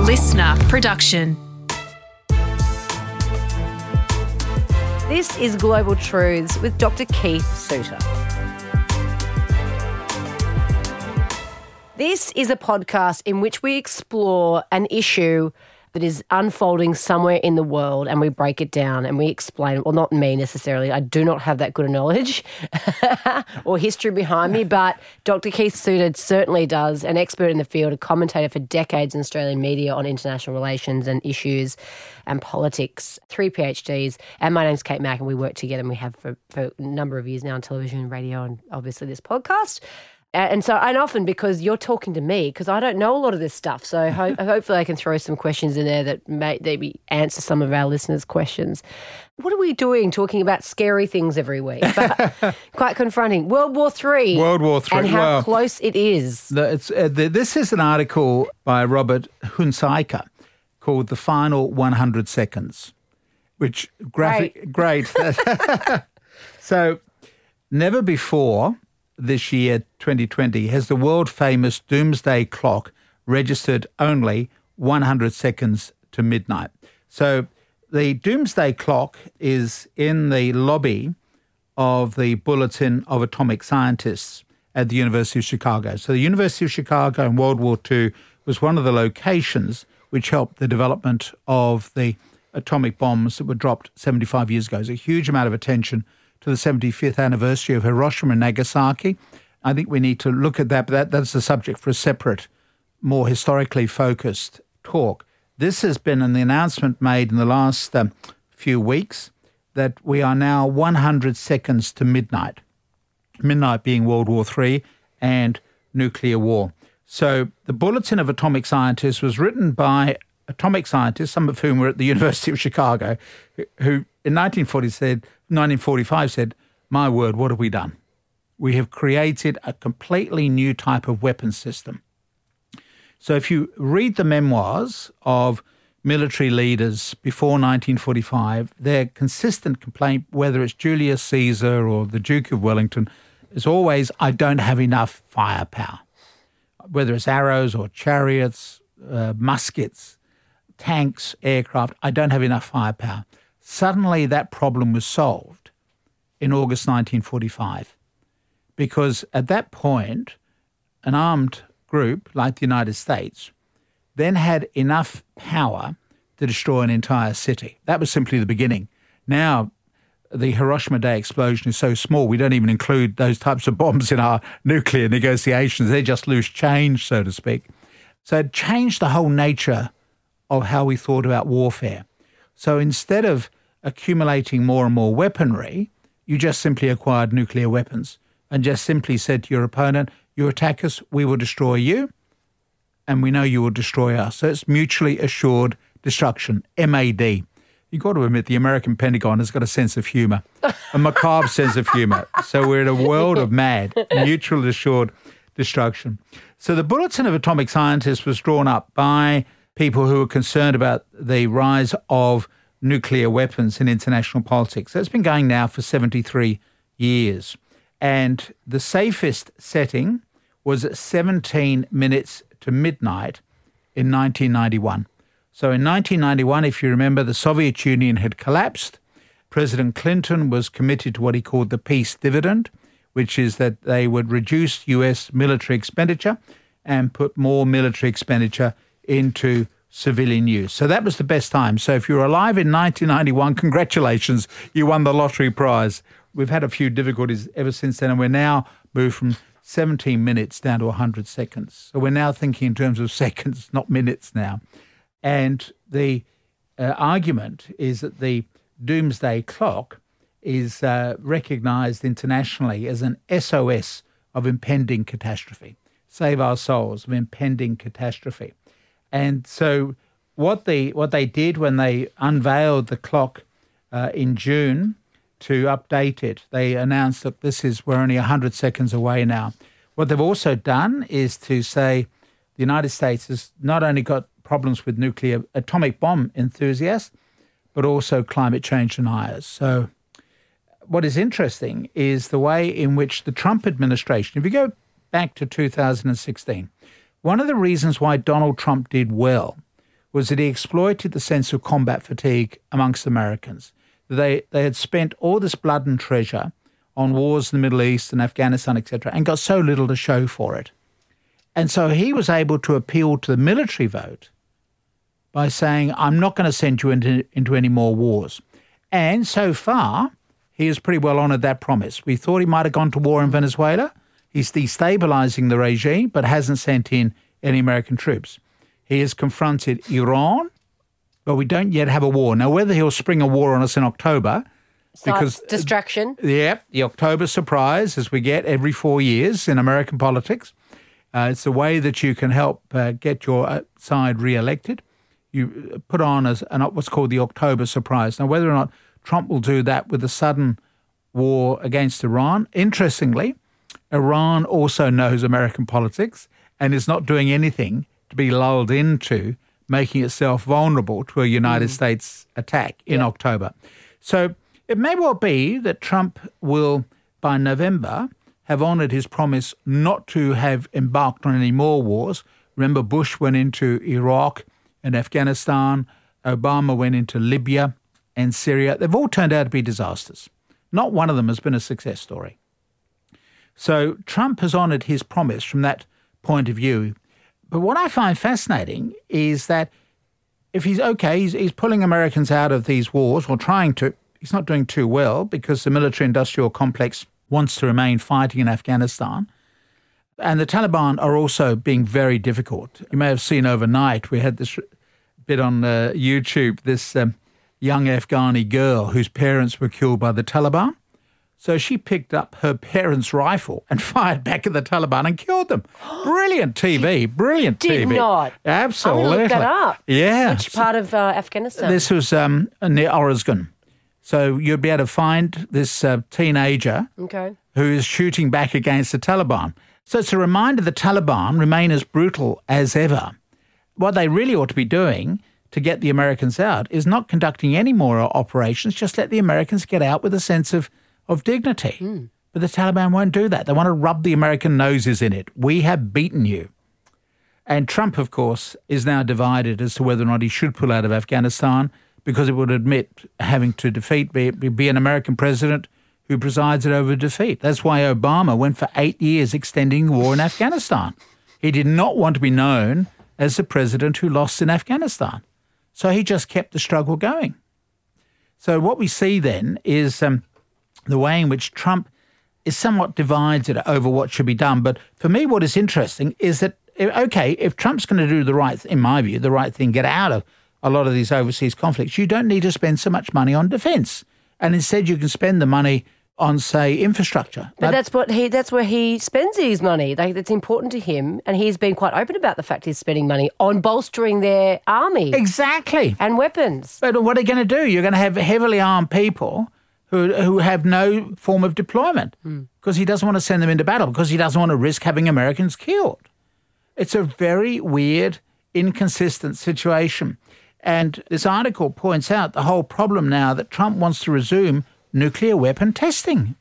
listener production. This is Global Truths with Dr. Keith Suter. This is a podcast in which we explore an issue that is unfolding somewhere in the world, and we break it down and we explain. Well, not me necessarily. I do not have that good a knowledge or history behind me, but Dr. Keith Suter certainly does, an expert in the field, a commentator for decades in Australian media on international relations and issues and politics, 3 PhDs. And my name's Kate Mack, and we work together, and we have for a number of years now on television, radio, and obviously this podcast. And often because you're talking to me, because I don't know a lot of this stuff. So hopefully I can throw some questions in there that may maybe answer some of our listeners' questions. What are we doing talking about scary things every week? But quite confronting. World War III. And how close it is. This is an article by Robert Hunsaker called The Final 100 Seconds, which great. So never before this year, 2020, has the world-famous doomsday clock registered only 100 seconds to midnight. So the doomsday clock is in the lobby of the Bulletin of Atomic Scientists at the University of Chicago. So the University of Chicago in World War II was one of the locations which helped the development of the atomic bombs that were dropped 75 years ago. There's a huge amount of attention to the 75th anniversary of Hiroshima and Nagasaki. I think we need to look at that, but that's a subject for a separate, more historically focused talk. This has been an announcement made in the last few weeks that we are now 100 seconds to midnight, midnight being World War III and nuclear war. So the Bulletin of Atomic Scientists was written by atomic scientists, some of whom were at the University of Chicago, who in 1945 said, my word, what have we done? We have created a completely new type of weapon system. So if you read the memoirs of military leaders before 1945, their consistent complaint, whether it's Julius Caesar or the Duke of Wellington, is always, I don't have enough firepower. Whether it's arrows or chariots, muskets, tanks, aircraft, I don't have enough firepower. Suddenly that problem was solved in August 1945 because at that point an armed group like the United States then had enough power to destroy an entire city. That was simply the beginning. Now the Hiroshima Day explosion is so small we don't even include those types of bombs in our nuclear negotiations. They're just loose change, so to speak. So it changed the whole nature of how we thought about warfare. So instead of accumulating more and more weaponry, you just simply acquired nuclear weapons and just simply said to your opponent, you attack us, we will destroy you, and we know you will destroy us. So it's mutually assured destruction, MAD. You've got to admit the American Pentagon has got a sense of humour, a macabre sense of humour. So we're in a world of MAD, mutually assured destruction. So the Bulletin of Atomic Scientists was drawn up by people who were concerned about the rise of nuclear weapons in international politics. That's been going now for 73 years. And the safest setting was 17 minutes to midnight in 1991. So in 1991, if you remember, the Soviet Union had collapsed. President Clinton was committed to what he called the peace dividend, which is that they would reduce US military expenditure and put more military expenditure into civilian use. So that was the best time. So if you were alive in 1991, congratulations, you won the lottery prize. We've had a few difficulties ever since then, and we're now moved from 17 minutes down to 100 seconds. So we're now thinking in terms of seconds, not minutes now. And the argument is that the doomsday clock is recognised internationally as an SOS of impending catastrophe. Save our souls, of impending catastrophe. And so what they did when they unveiled the clock in June to update it, they announced that we're only 100 seconds away now. What they've also done is to say the United States has not only got problems with nuclear atomic bomb enthusiasts, but also climate change deniers. So what is interesting is the way in which the Trump administration, if you go back to 2016, one of the reasons why Donald Trump did well was that he exploited the sense of combat fatigue amongst Americans. They had spent all this blood and treasure on wars in the Middle East and Afghanistan, etc., and got so little to show for it. And so he was able to appeal to the military vote by saying, I'm not going to send you into any more wars. And so far, he has pretty well honoured that promise. We thought he might have gone to war in Venezuela. He's destabilising the regime, but hasn't sent in any American troops. He has confronted Iran, but we don't yet have a war. Now, whether he'll spring a war on us in October, because distraction. Yeah, the October surprise, as we get every 4 years in American politics. It's a way that you can help get your side re-elected. You put on what's called the October surprise. Now, whether or not Trump will do that with a sudden war against Iran, interestingly, Iran also knows American politics and is not doing anything to be lulled into making itself vulnerable to a United States attack in October. So it may well be that Trump will, by November, have honoured his promise not to have embarked on any more wars. Remember, Bush went into Iraq and Afghanistan. Obama went into Libya and Syria. They've all turned out to be disasters. Not one of them has been a success story. So Trump has honoured his promise from that point of view. But what I find fascinating is that if he's pulling Americans out of these wars, or trying to. He's not doing too well because the military-industrial complex wants to remain fighting in Afghanistan. And the Taliban are also being very difficult. You may have seen overnight, we had this bit on YouTube, this young Afghani girl whose parents were killed by the Taliban. So she picked up her parents' rifle and fired back at the Taliban and killed them. Brilliant TV, brilliant TV. Did not. Absolutely. I'm going to look that up. Yeah. Which part of Afghanistan? This was near Oregon. So you'd be able to find this teenager who is shooting back against the Taliban. So it's a reminder the Taliban remain as brutal as ever. What they really ought to be doing to get the Americans out is not conducting any more operations, just let the Americans get out with a sense of dignity. But the Taliban won't do that. They want to rub the American noses in it. We have beaten you. And Trump, of course, is now divided as to whether or not he should pull out of Afghanistan, because it would admit having to be an American president who presides over defeat. That's why Obama went for 8 years extending the war in Afghanistan. He did not want to be known as the president who lost in Afghanistan. So he just kept the struggle going. So what we see then is the way in which Trump is somewhat divided over what should be done. But for me, what is interesting is that, okay, if Trump's going to do the right, in my view, the right thing, get out of a lot of these overseas conflicts, you don't need to spend so much money on defence. And instead you can spend the money on, say, infrastructure. But that's where he spends his money. That's important to him, and he's been quite open about the fact he's spending money on bolstering their army. Exactly. And weapons. But what are you going to do? You're going to have heavily armed people who have no form of deployment because he doesn't want to send them into battle, because he doesn't want to risk having Americans killed. It's a very weird, inconsistent situation. And this article points out the whole problem now that Trump wants to resume nuclear weapon testing.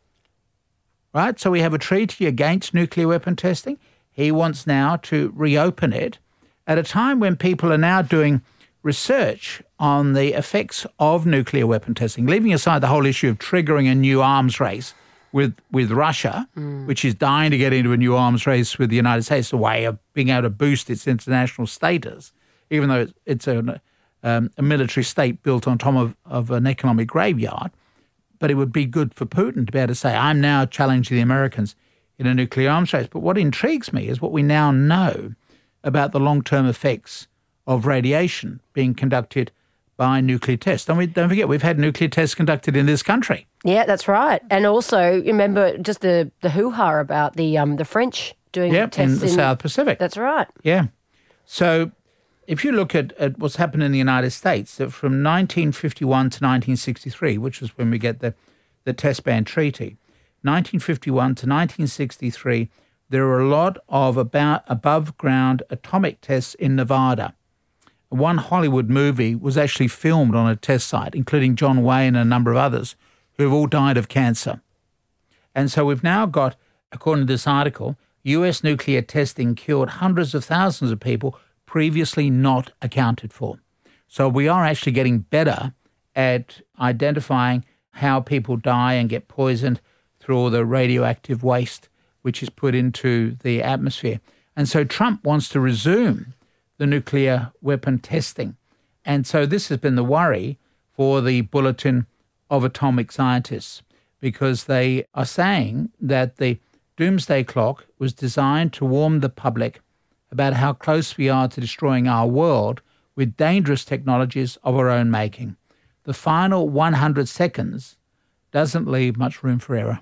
Right? So we have a treaty against nuclear weapon testing. He wants now to reopen it at a time when people are now doing research on the effects of nuclear weapon testing, leaving aside the whole issue of triggering a new arms race with Russia, which is dying to get into a new arms race with the United States, a way of being able to boost its international status, even though it's a military state built on top of an economic graveyard. But it would be good for Putin to be able to say, I'm now challenging the Americans in a nuclear arms race. But what intrigues me is what we now know about the long-term effects of radiation being conducted by nuclear tests. Don't forget, we've had nuclear tests conducted in this country. Yeah, that's right. And also, remember just the hoo-ha about the French doing tests in the South Pacific. That's right. Yeah. So if you look at what's happened in the United States, that from 1951 to 1963, which was when we get the Test Ban Treaty, 1951 to 1963, there were a lot of above-ground atomic tests in Nevada. One Hollywood movie was actually filmed on a test site, including John Wayne and a number of others who have all died of cancer. And so we've now got, according to this article, US nuclear testing killed hundreds of thousands of people previously not accounted for. So we are actually getting better at identifying how people die and get poisoned through all the radioactive waste which is put into the atmosphere. And so Trump wants to resume the nuclear weapon testing. And so this has been the worry for the Bulletin of Atomic Scientists, because they are saying that the doomsday clock was designed to warn the public about how close we are to destroying our world with dangerous technologies of our own making. The final 100 seconds doesn't leave much room for error.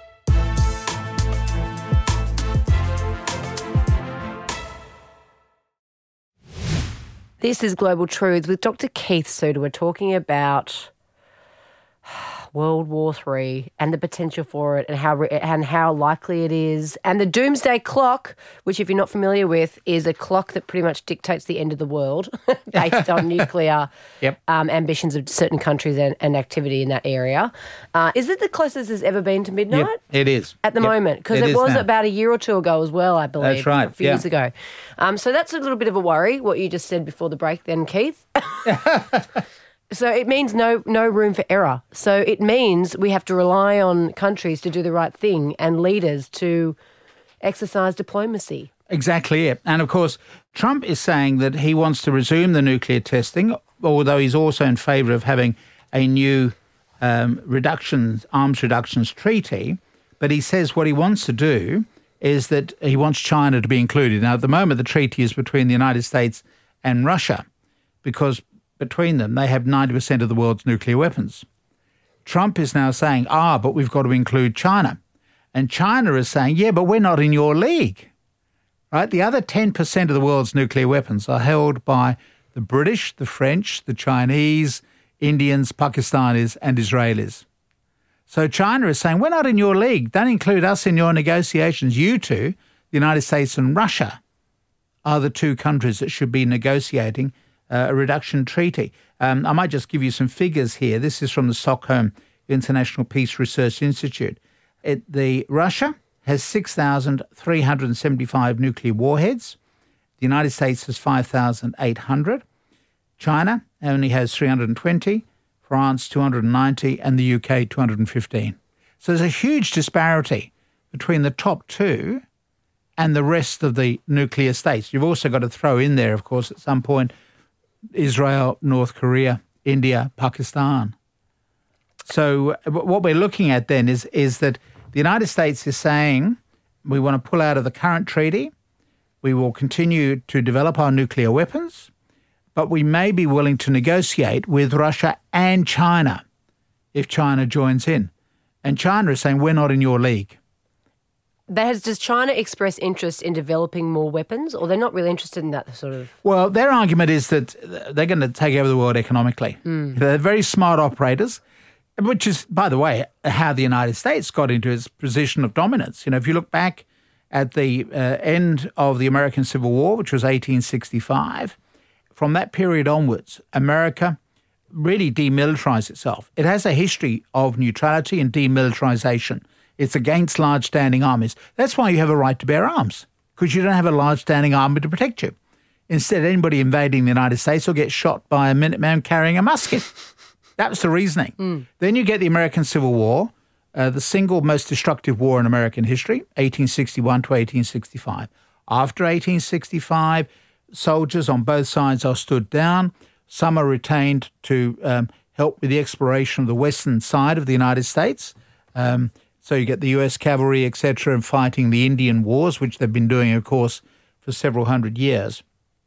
This is Global Truths with Dr. Keith Suter. We're talking about World War III and the potential for it and how likely it is. And the doomsday clock, which if you're not familiar with, is a clock that pretty much dictates the end of the world based on nuclear ambitions of certain countries and activity in that area. Is it the closest it's ever been to midnight? Yep, it is. At the moment, because it was now. About a year or two ago as well, I believe. That's right. A few years ago. So that's a little bit of a worry, what you just said before the break then, Keith. So it means no room for error. So it means we have to rely on countries to do the right thing and leaders to exercise diplomacy. Exactly it. And of course, Trump is saying that he wants to resume the nuclear testing, although he's also in favour of having a new arms reductions treaty. But he says what he wants to do is that he wants China to be included. Now, at the moment, the treaty is between the United States and Russia, because between them, they have 90% of the world's nuclear weapons. Trump is now saying, but we've got to include China. And China is saying, yeah, but we're not in your league. Right? The other 10% of the world's nuclear weapons are held by the British, the French, the Chinese, Indians, Pakistanis, and Israelis. So China is saying, we're not in your league. Don't include us in your negotiations. You two, the United States and Russia, are the two countries that should be negotiating a reduction treaty. I might just give you some figures here. This is from the Stockholm International Peace Research Institute. Russia has 6,375 nuclear warheads. The United States has 5,800. China only has 320, France 290, and the UK 215. So there's a huge disparity between the top two and the rest of the nuclear states. You've also got to throw in there, of course, at some point, Israel, North Korea, India, Pakistan. So what we're looking at then is that the United States is saying we want to pull out of the current treaty. We will continue to develop our nuclear weapons, but we may be willing to negotiate with Russia and China if China joins in. And China is saying we're not in your league. Does China express interest in developing more weapons, or they're not really interested in that sort of... Well, their argument is that they're going to take over the world economically. They're very smart operators, which is, by the way, how the United States got into its position of dominance. You know, if you look back at the end of the American Civil War, which was 1865, from that period onwards, America really demilitarized itself. It has a history of neutrality and demilitarization. It's against large standing armies. That's why you have a right to bear arms, because you don't have a large standing army to protect you. Instead, anybody invading the United States will get shot by a Minuteman carrying a musket. That was the reasoning. Then you get the American Civil War, the single most destructive war in American history, 1861 to 1865. After 1865, soldiers on both sides are stood down. Some are retained to help with the exploration of the western side of the United States. So you get the US cavalry, etc., and fighting the Indian Wars, which they've been doing, of course, for several hundred years.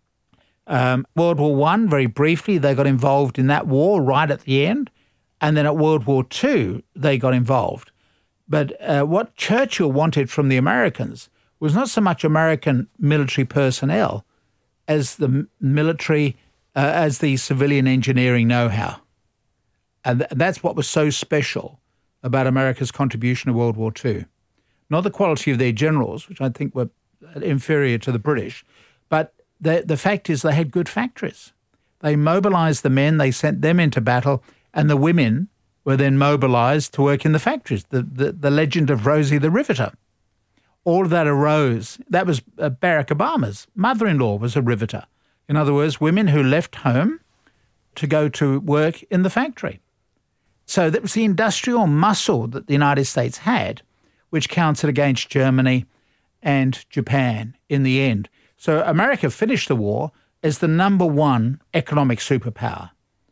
World War I, very briefly, they got involved in that war right at the end. And then at World War II, they got involved. But what Churchill wanted from the Americans was not so much American military personnel as the military, as the civilian engineering know-how. And that's what was so special about America's contribution to World War II. Not the quality of their generals, which I think were inferior to the British, but the fact is they had good factories. They mobilized the men, they sent them into battle, and the women were then mobilized to work in the factories. The legend of Rosie the Riveter. All of that arose. That was Barack Obama's mother-in-law was a riveter. In other words, women who left home to go to work in the factory. So that was the industrial muscle that the United States had, which counted against Germany and Japan in the end. So America finished the war as the number one economic superpower.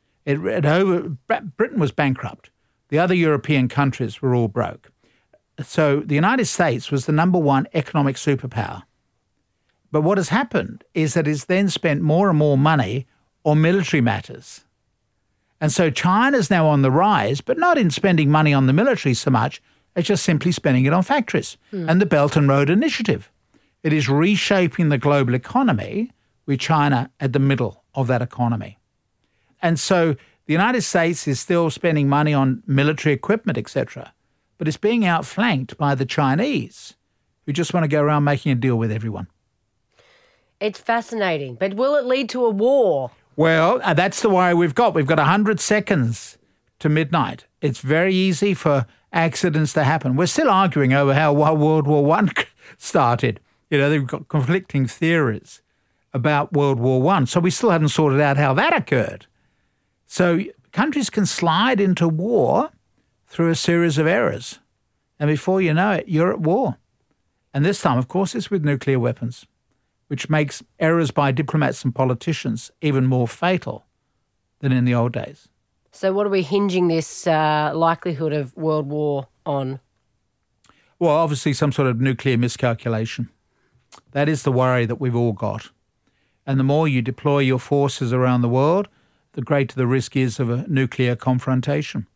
Britain was bankrupt. The other European countries were all broke. So the United States was the number one economic superpower. But what has happened is that it's then spent more and more money on military matters. And so China's now on the rise, but not in spending money on the military so much as just simply spending it on factories and the Belt and Road Initiative. It is reshaping the global economy with China at the middle of that economy. And so the United States is still spending money on military equipment, etc., but it's being outflanked by the Chinese, who just want to go around making a deal with everyone. It's fascinating, but will it lead to a war? Well, that's the worry we've got. We've got 100 seconds to midnight. It's very easy for accidents to happen. We're still arguing over how World War I started. You know, they've got conflicting theories about World War I, so we still haven't sorted out how that occurred. So countries can slide into war through a series of errors, and before you know it, you're at war. And this time, of course, it's with nuclear weapons, which makes errors by diplomats and politicians even more fatal than in the old days. So what are we hinging this likelihood of world war on? Well, obviously some sort of nuclear miscalculation. That is the worry that we've all got. And the more you deploy your forces around the world, the greater the risk is of a nuclear confrontation.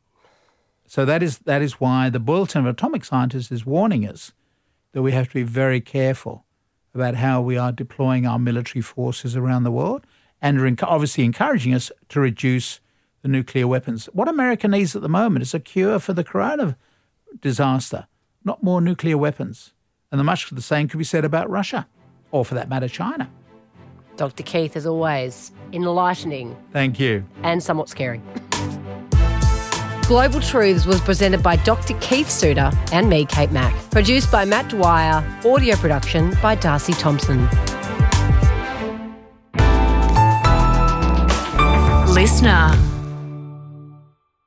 So that is why the Bulletin of Atomic Scientists is warning us that we have to be very careful about how we are deploying our military forces around the world, and are obviously encouraging us to reduce the nuclear weapons. What America needs at the moment is a cure for the corona disaster, not more nuclear weapons. And much the same could be said about Russia, or for that matter, China. Dr. Keith, as always, enlightening. Thank you. And somewhat scary. Global Truths was presented by Dr. Keith Suter and me, Kate Mack. Produced by Matt Dwyer. Audio production by Darcy Thompson. Listener.